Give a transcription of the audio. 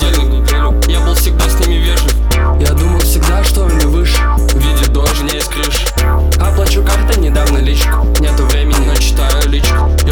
недельник. Я был всегда с ними вежлив. Я думал всегда, что они выше. Видит дождь не из крыши. Оплачу картой недавно личку. Нету времени, но читаю личку.